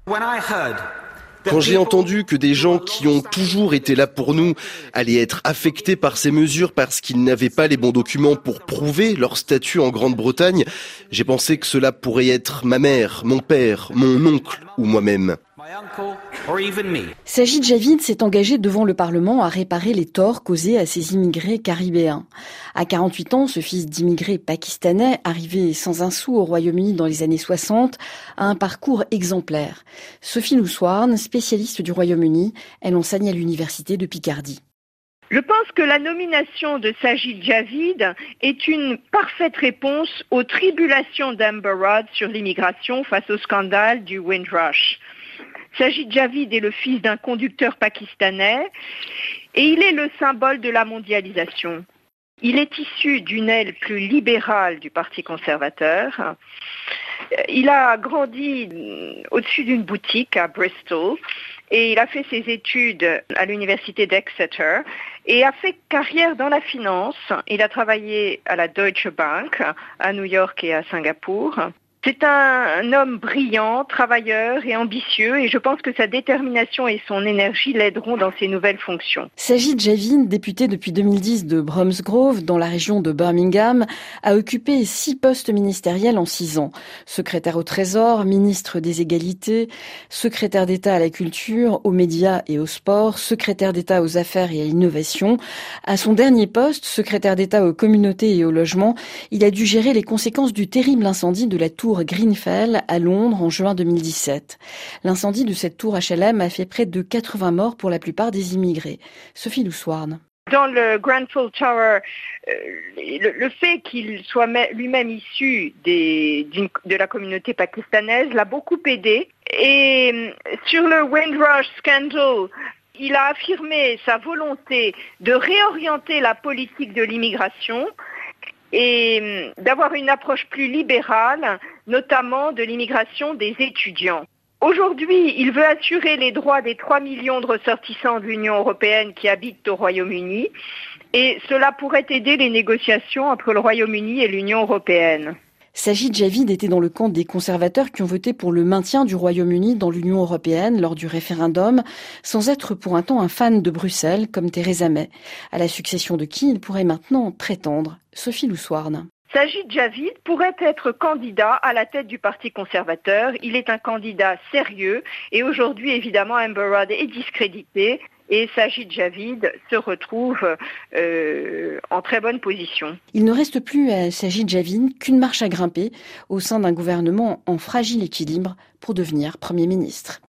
Quand j'ai entendu que des gens qui ont toujours été là pour nous allaient être affectés par ces mesures parce qu'ils n'avaient pas les bons documents pour prouver leur statut en Grande-Bretagne, j'ai pensé que cela pourrait être ma mère, mon père, mon oncle ou moi-même. Sajid Javid s'est engagé devant le Parlement à réparer les torts causés à ces immigrés caribéens. À 48 ans, ce fils d'immigrés pakistanais, arrivé sans un sou au Royaume-Uni dans les années 60, a un parcours exemplaire. Sophie Loussoirne, spécialiste du Royaume-Uni, elle enseigne à l'université de Picardie. Je pense que la nomination de Sajid Javid est une parfaite réponse aux tribulations d'Amber Rudd sur l'immigration face au scandale du Windrush. Sajid Javid est le fils d'un conducteur pakistanais et il est le symbole de la mondialisation. Il est issu d'une aile plus libérale du Parti conservateur. Il a grandi au-dessus d'une boutique à Bristol et il a fait ses études à l'université d'Exeter et a fait carrière dans la finance. Il a travaillé à la Deutsche Bank à New York et à Singapour. C'est un homme brillant, travailleur et ambitieux et je pense que sa détermination et son énergie l'aideront dans ses nouvelles fonctions. Sajid Javid, député depuis 2010 de Bromsgrove, dans la région de Birmingham, a occupé 6 postes ministériels en 6 ans. Secrétaire au Trésor, ministre des Égalités, secrétaire d'État à la culture, aux médias et au sport, secrétaire d'État aux affaires et à l'innovation. À son dernier poste, secrétaire d'État aux communautés et au logement, il a dû gérer les conséquences du terrible incendie de la tour Grenfell à Londres en juin 2017. L'incendie de cette tour HLM a fait près de 80 morts pour la plupart des immigrés. Sophie Loussoirne. Dans le Grenfell Tower, le fait qu'il soit lui-même issu de la communauté pakistanaise l'a beaucoup aidé. Et sur le Windrush scandal, il a affirmé sa volonté de réorienter la politique de l'immigration et d'avoir une approche plus libérale, notamment de l'immigration des étudiants. Aujourd'hui, il veut assurer les droits des 3 millions de ressortissants de l'Union européenne qui habitent au Royaume-Uni et cela pourrait aider les négociations entre le Royaume-Uni et l'Union européenne. Sajid Javid était dans le camp des conservateurs qui ont voté pour le maintien du Royaume-Uni dans l'Union européenne lors du référendum, sans être pour un temps un fan de Bruxelles comme Theresa May, à la succession de qui il pourrait maintenant prétendre. Sophie Loussoirne. Sajid Javid pourrait être candidat à la tête du Parti conservateur. Il est un candidat sérieux et aujourd'hui, évidemment, Amber Rudd est discrédité et Sajid Javid se retrouve en très bonne position. Il ne reste plus à Sajid Javid qu'une marche à grimper au sein d'un gouvernement en fragile équilibre pour devenir Premier ministre.